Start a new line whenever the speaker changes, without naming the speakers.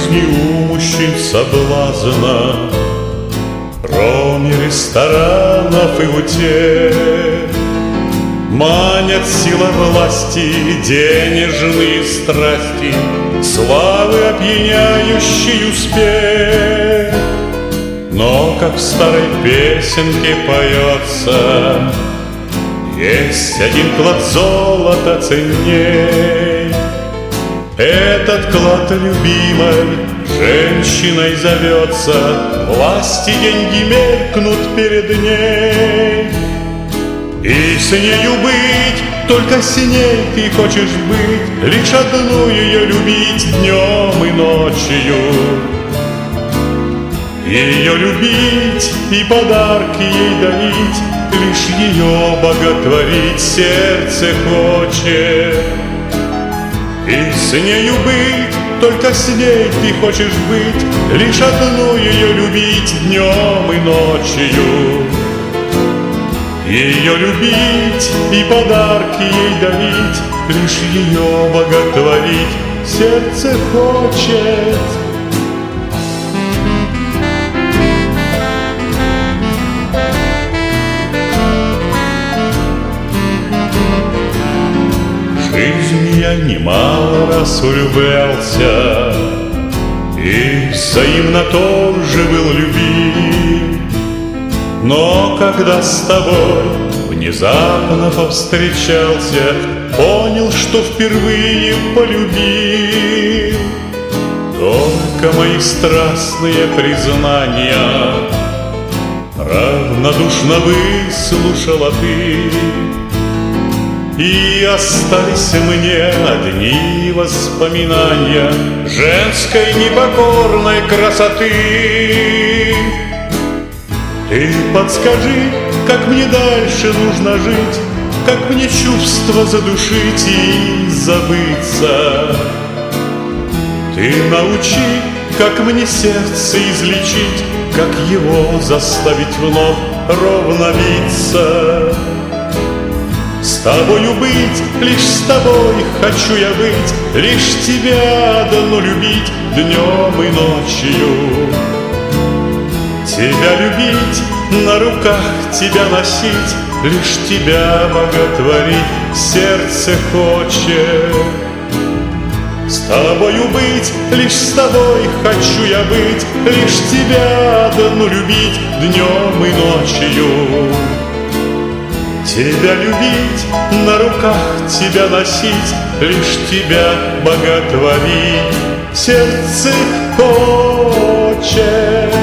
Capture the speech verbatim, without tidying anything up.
жизни у мужчин соблазна, кроме ресторанов и утех, манят сила власти, денежные страсти, славы опьяняющий успех. Но, как в старой песенке поется, есть один клад золота ценней. Этот клад любимой женщиной зовется, власти деньги меркнут перед ней. И с нею быть, только с ней ты хочешь быть, лишь одну ее любить днем и ночью. Ее любить и подарки ей дарить, лишь ее боготворить сердце хочет. И с нею быть, только с ней ты хочешь быть, лишь одну ее любить днем и ночью. Ее любить и подарки ей дарить, лишь ее боготворить сердце хочет. В жизни я немало раз влюблялся и взаимно тоже был любим. Но когда с тобой внезапно повстречался, понял, что впервые полюбил. Только мои страстные признания равнодушно выслушала ты, и остались мне одни воспоминания женской непокорной красоты. Ты подскажи, как мне дальше нужно жить, как мне чувства задушить и забыться. Ты научи, как мне сердце излечить, как его заставить вновь ровно биться. С тобою быть, лишь с тобой хочу я быть, лишь тебя одну любить днем и ночью. Тебя любить, на руках тебя носить, лишь тебя боготворить сердце хочет. С тобою быть, лишь с тобой хочу я быть, лишь тебя одну любить днем и ночью. Тебя любить, на руках тебя носить, лишь тебя боготворить сердце хочет.